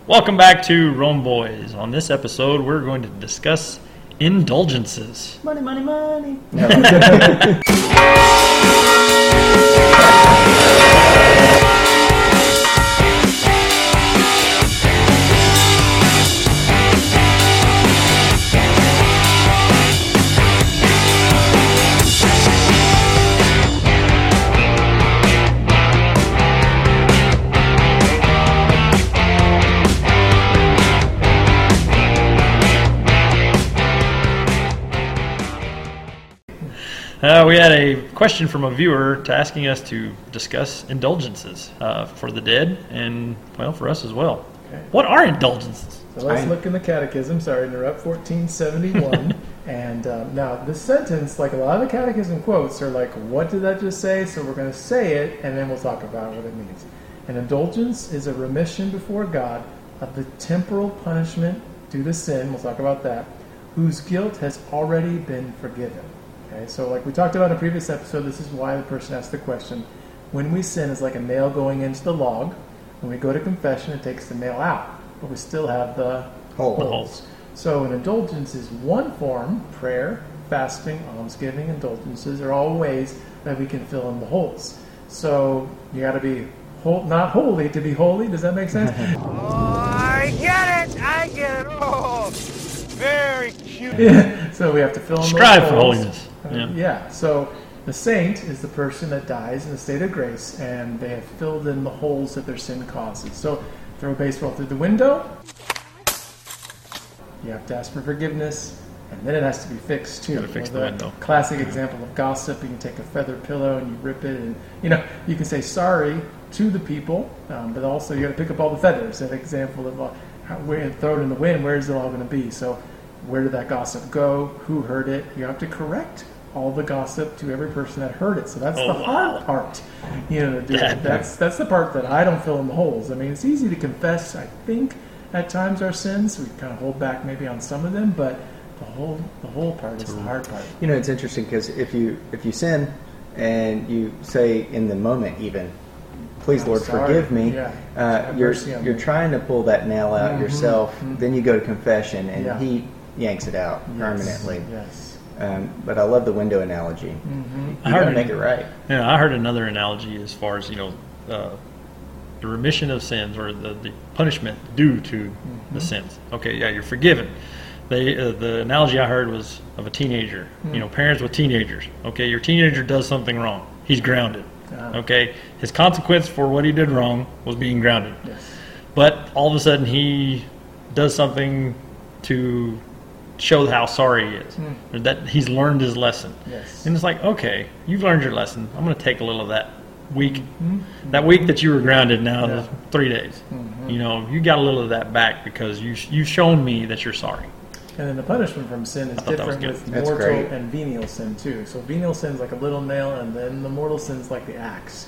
Welcome back to Rome Boys. On this episode, we're going to discuss indulgences. Money, money, money. We had a question from a viewer asking us to discuss indulgences for the dead and, well, for us as well. Okay. What are indulgences? So let's look in the Catechism. Sorry to interrupt. 1471. And now this sentence, like a lot of the Catechism quotes, are like, what did that just say? So we're going to say it, and then we'll talk about what it means. An indulgence is a remission before God of the temporal punishment due to sin, we'll talk about that, whose guilt has already been forgiven. Okay, so like we talked about in a previous episode, this is why the person asked the question. When we sin, it's like a nail going into the log. When we go to confession, it takes the nail out, but we still have the holes. So an indulgence is one form, prayer, fasting, almsgiving, indulgences are all ways that we can fill in the holes. So you got to be not holy to be holy. Does that make sense? I get it. Oh, very cute. Yeah. So we have to fill in Strive those for holes. holiness. Yeah. So the saint is the person that dies in a state of grace, and they have filled in the holes that their sin causes. So throw a baseball through the window. You have to ask for forgiveness, and then it has to be fixed too. Gotta fix the window. Classic example of gossip: you can take a feather pillow and you rip it, and you can say sorry to the people, but also you got to pick up all the feathers. An example of throw it in the wind. Where is it all going to be? So where did that gossip go? Who heard it? You have to correct all the gossip to every person that heard it. So that's the hard part, to do. That's the part that I don't fill in the holes. I mean, it's easy to confess, I think, at times our sins. We kind of hold back maybe on some of them, but the whole part is the hard part. It's interesting because if you sin and you say in the moment even, please, Lord, forgive me. Yeah. You're trying to pull that nail out yourself. Mm-hmm. Then you go to confession, and He yanks it out permanently. Yes. But I love the window analogy. Mm-hmm. You got to make it right. Yeah, I heard another analogy as far as the remission of sins or the punishment due to the sins. Okay, yeah, you're forgiven. The analogy I heard was of a teenager. Parents with teenagers. Okay, your teenager does something wrong. He's grounded. Okay, his consequence for what he did wrong was being grounded. Yes. But all of a sudden he does something to show how sorry he is, or that he's learned his lesson. Yes. And it's like, okay, you've learned your lesson. I'm going to take a little of that week. That week that you were grounded now, 3 days. You got a little of that back because you've shown me that you're sorry. And then the punishment from sin is different with mortal and venial sin too. So venial sin is like a little nail, and then the mortal sin is like the axe.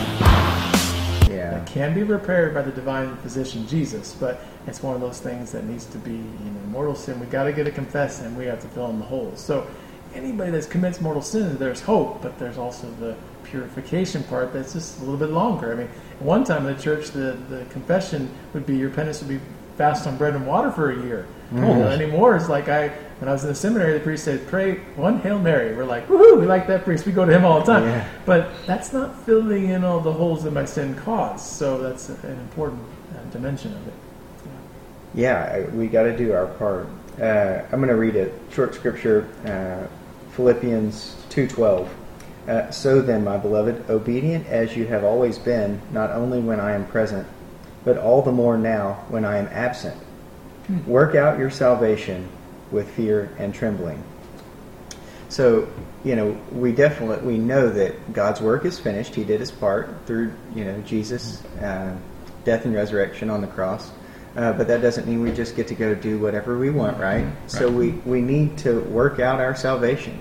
Yeah. That can be repaired by the divine physician Jesus, but it's one of those things that needs to be, mortal sin. We got to get it confessed, and we have to fill in the holes. So anybody that commits mortal sin, there's hope, but there's also the purification part that's just a little bit longer. I mean, one time in the church, the confession would be your penance would be fast on bread and water for a year. Anymore, it's like when I was in the seminary, the priest said, pray one Hail Mary. We're like, woohoo, we like that priest. We go to him all the time. Yeah. But that's not filling in all the holes that my sin caused. So that's an important dimension of it. Yeah, we got to do our part. I'm going to read a short scripture, Philippians 2:12. So then, my beloved, obedient as you have always been, not only when I am present, but all the more now when I am absent. Work out your salvation with fear and trembling. So, we know that God's work is finished. He did his part through, Jesus' death and resurrection on the cross. But that doesn't mean we just get to go do whatever we want, right? So we need to work out our salvation.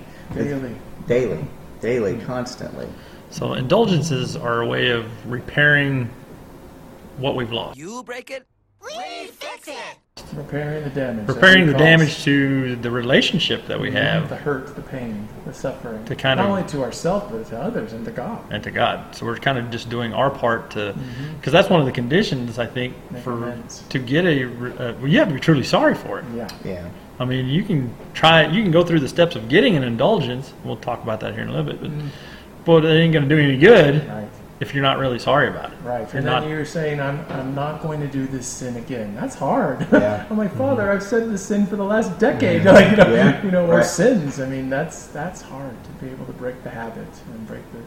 Daily, constantly. So indulgences are a way of repairing what we've lost. You break it, Repairing the damage. Repairing the damage to the relationship that we have. The hurt, the pain, the suffering. To kind Not of- only to ourselves, but to others and to God. And to God. So we're kind of just doing our part to, because that's one of the conditions, I think, Make for amends. to get well, you have to be truly sorry for it. Yeah. Yeah. I mean, you can go through the steps of getting an indulgence. We'll talk about that here in a little bit, but it ain't going to do any good Right. if you're not really sorry about it. Right. If you're And not, then you're saying, I'm not going to do this sin again. That's hard. Yeah. I'm like, Father, I've said this sin for the last decade. Like, Yeah. or Right. sins. I mean, that's hard to be able to break the habit and break the.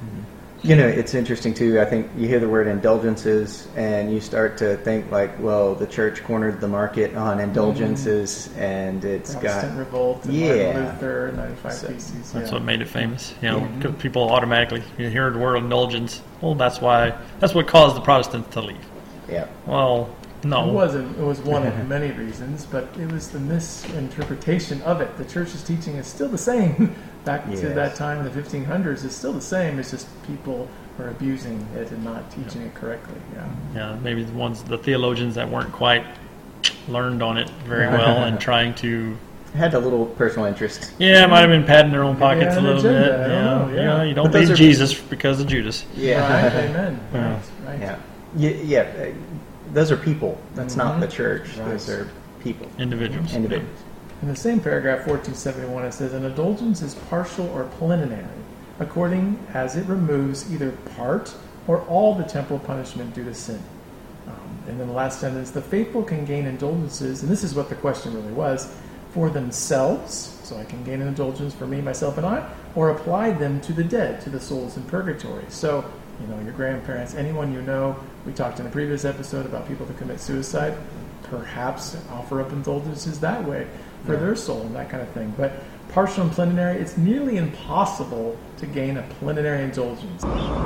It's interesting too. I think you hear the word indulgences, and you start to think like, well, the church cornered the market on indulgences, and it's Protestant got revolt and Yeah. Martin Luther, 95 So- Theses. that's yeah. what made it famous. 'Cause people automatically hear the word indulgence. Well, that's what caused the Protestants to leave. yeah, Well, no. It wasn't. It was one of many reasons, but it was the misinterpretation of it. The church's teaching is still the same. Back to Yes. that time, the 1500s, it's still the same. It's just people were abusing it and not teaching it correctly. Yeah. Yeah, maybe the theologians that weren't quite learned on it very well and trying to. had a little personal interest. Yeah, might have been padding their own pockets Yeah, a little agenda, bit. I don't know, yeah. You don't But those leave are- Jesus because of Judas. Yeah, Right. Amen. Yeah. Right. yeah, yeah. Those are people. That's not the church. Right. Those are people, Individuals. individuals. In the same paragraph, 1471, it says, an indulgence is partial or plenary, according as it removes either part or all the temporal punishment due to sin. And then the last sentence, the faithful can gain indulgences, and this is what the question really was, for themselves, so I can gain an indulgence for me, myself, and I, or apply them to the dead, to the souls in purgatory. So, your grandparents, anyone you know, we talked in a previous episode about people that commit suicide, perhaps offer up indulgences that way for their soul and that kind of thing. But partial and plenary, it's nearly impossible to gain a plenary indulgence.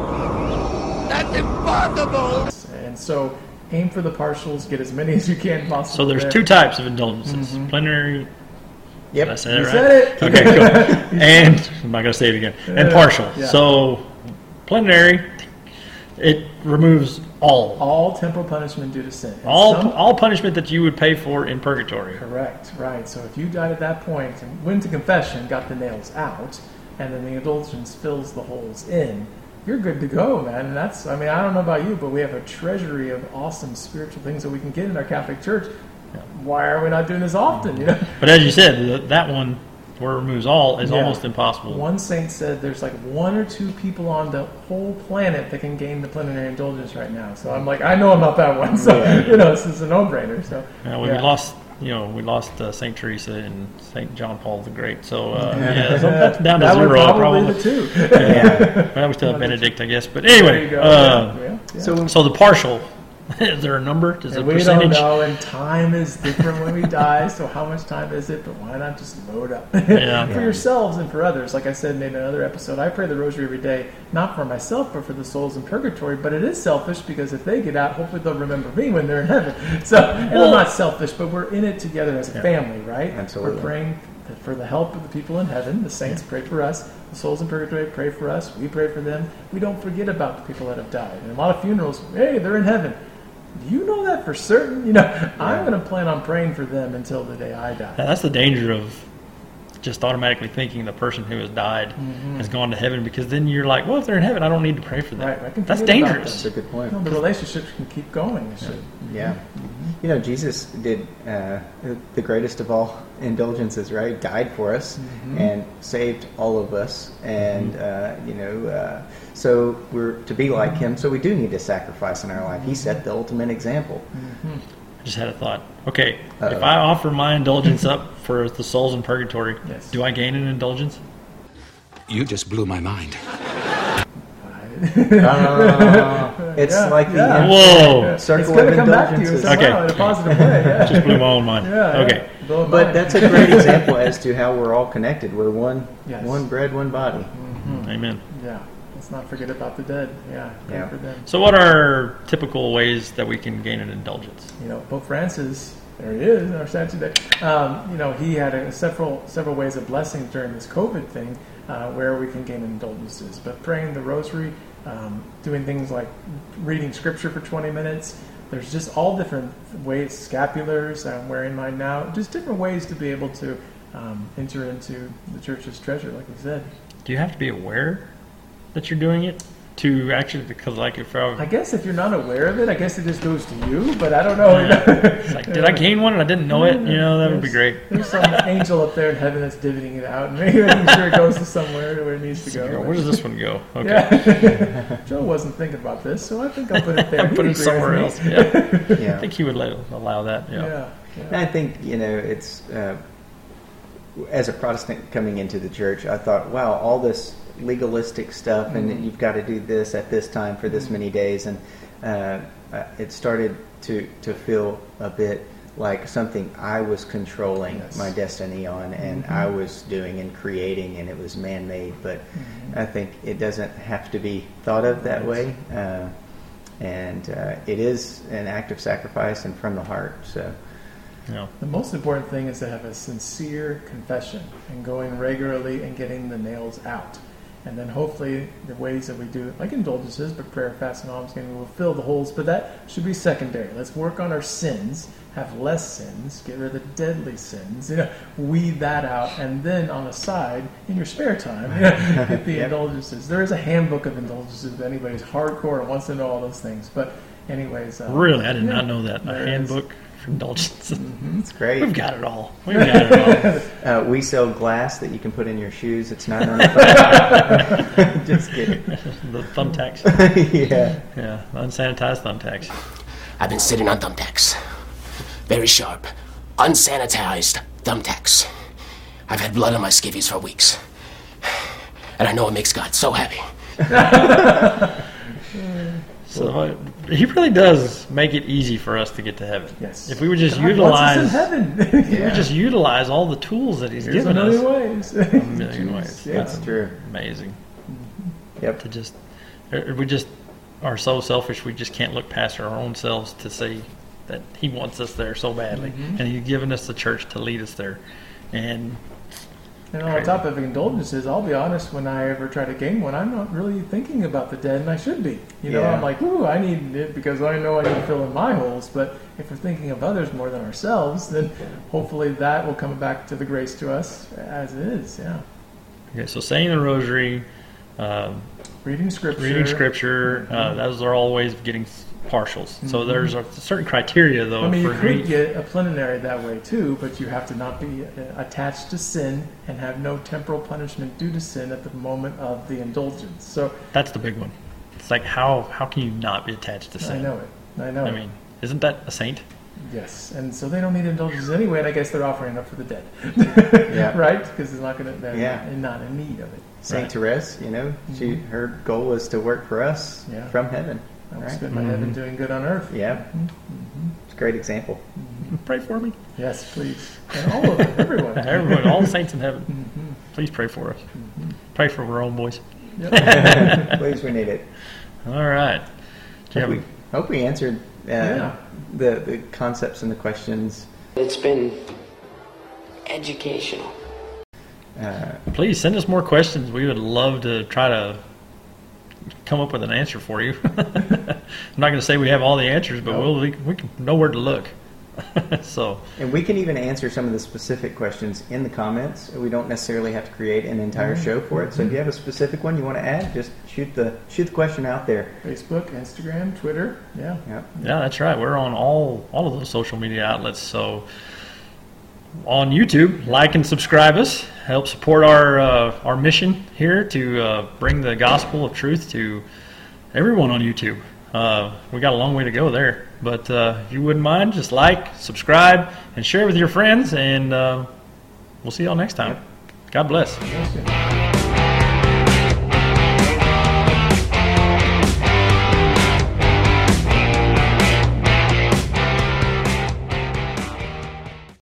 That's impossible! And so aim for the partials, get as many as you can possible. So there's there. two types of indulgences: plenary. Yep. Did I say that You right? said it. Okay, cool. And I'm not going to say it again. And partial. Yeah. So plenary, it removes All temporal punishment due to sin. And some- all punishment that you would pay for in purgatory. Correct, right. So if you died at that point and went to confession, got the nails out, and then the indulgence fills the holes in, you're good to go, man. And that's, I don't know about you, but we have a treasury of awesome spiritual things that we can get in our Catholic Church. Why are we not doing this often, But as you said, that one where it removes all is Yeah. almost impossible. One saint said there's like one or two people on the whole planet that can gain the plenary indulgence right now. So I'm like, I know I'm not that one. So, this is a no-brainer. So, We lost, we lost Saint Teresa and Saint John Paul the Great. So so that's down to that would zero probably the two. Yeah. Well, we still have Benedict, I guess. But There anyway, you go. Yeah. So so the partial. Is there a number? Is there a We percentage? don't know, and time is different when we die, so how much time is it? But why not just load up? Yeah. For yourselves and for others. Like I said in another episode, I pray the rosary every day, not for myself, but for the souls in purgatory. But it is selfish because if they get out, hopefully they'll remember me when they're in heaven. So, and I'm not selfish, but we're in it together as a family, right? Absolutely. We're praying for the help of the people in heaven. The saints pray for us. The souls in purgatory pray for us. We pray for them. We don't forget about the people that have died. And a lot of funerals, hey, they're in heaven. Do you know that for certain? I'm going to plan on praying for them until the day I die. Yeah, that's the danger of just automatically thinking the person who has died has gone to heaven, because then you're like, well, if they're in heaven, I don't need to pray for them. Right, I can That's forget about dangerous. that's a good point. The relationships can keep going. It should. Yeah. Jesus did the greatest of all indulgences, right? Died for us and saved all of us. And, so we're to be like him. So we do need to sacrifice in our life. He set the ultimate example. I just had a thought. Okay, Uh-oh. if I offer my indulgence up for the souls in purgatory, Yes. do I gain an indulgence? You just blew my mind. It's like yeah. the Whoa! It's circle going of to come back to you indulgences. somehow Okay. in a positive way. Yeah. Just blew my own mind. Yeah, Okay. Blow But mine. that's a great example as to how we're all connected. We're one, Yes. one bread, one body. Amen. Yeah. Let's not forget about the dead. Yeah. Pray Yeah. for them. So what are typical ways that we can gain an indulgence? Pope Francis, there he is, our statue there. He had several ways of blessings during this COVID thing, where we can gain indulgences. But praying the rosary, doing things like reading scripture for 20 minutes. There's just all different ways, scapulars, I'm wearing mine now, just different ways to be able to enter into the church's treasure, like we said. Do you have to be aware that you're doing it to actually, because like if I guess if you're not aware of it, I guess it just goes to you, but I don't know. it's like, did I gain one and I didn't know it? That would be great. There's some angel up there in heaven that's divvying it out and making sure it goes to somewhere to where it needs to go. Where does this one go? Okay. Yeah. Joe wasn't thinking about this, so I think I'll put it there. Put it somewhere else. Yeah. I think he would allow that. Yeah. And I think, it's as a Protestant coming into the church, I thought, wow, all this legalistic stuff, and you've got to do this at this time for this many days, and it started to feel a bit like something I was controlling my destiny on, and I was doing and creating, and it was man-made. But I think it doesn't have to be thought of that way, and it is an act of sacrifice and from the heart. So. Yeah. The most important thing is to have a sincere confession and going regularly and getting the nails out. And then hopefully the ways that we do it, like indulgences, but prayer, fast, and almsgiving will fill the holes, but that should be secondary. Let's work on our sins, have less sins, get rid of the deadly sins, weed that out, and then on the side, in your spare time, get the indulgences. There is a handbook of indulgences if anybody's hardcore and wants to know all those things. But anyways. Really? I did not know that. A handbook for indulgences. It's great. We've got it all. We sell glass that you can put in your shoes. It's $9.95. Just kidding. The thumbtacks. Yeah, unsanitized thumbtacks. I've been sitting on thumbtacks. Very sharp, unsanitized thumbtacks. I've had blood on my skivvies for weeks. And I know it makes God so happy. So he really does make it easy for us to get to heaven. Yes. If we would just God wants us in heaven. If we would just utilize all the tools that He's given us. A million ways. Yeah. That's true. Amazing. Yep. We just are so selfish. We just can't look past our own selves to say that He wants us there so badly, and He's given us the church to lead us there. And on top of indulgences, I'll be honest, when I ever try to gain one, I'm not really thinking about the dead, and I should be. I'm like, ooh, I need it because I know I need to fill in my holes. But if we're thinking of others more than ourselves, then hopefully that will come back to the grace to us as it is, Okay, so saying the rosary, reading scripture, those are all ways of getting partials. So there's a certain criteria, though. You could get a plenary that way too, but you have to not be attached to sin and have no temporal punishment due to sin at the moment of the indulgence. So that's the big one. It's like how can you not be attached to sin? I know it. I mean, isn't that a saint? Yes, and so they don't need indulgences anyway, and I guess they're offering up for the dead, right? Because they're not in need of it. Saint Therese, her goal was to work for us from heaven. I will spend my heaven doing good on earth. Yeah. It's a great example. Pray for me. Yes, please. And all of them, everyone. Everyone, all the saints in heaven. Please pray for us. Pray for our own boys. Yep. Please, we need it. All right. Hope we answered the concepts and the questions. It's been educational. Please send us more questions. We would love to try to come up with an answer for you. I'm not going to say we have all the answers, but we can know where to look. And we can even answer some of the specific questions in the comments. We don't necessarily have to create an entire show for it. So if you have a specific one you want to add, just shoot the question out there. Facebook, Instagram, Twitter. Yeah, that's right. We're on all of those social media outlets. So on YouTube, like and subscribe us. Help support our mission here to bring the gospel of truth to everyone on YouTube. We got a long way to go there, but if you wouldn't mind, just like, subscribe, and share with your friends, and we'll see y'all next time. God bless.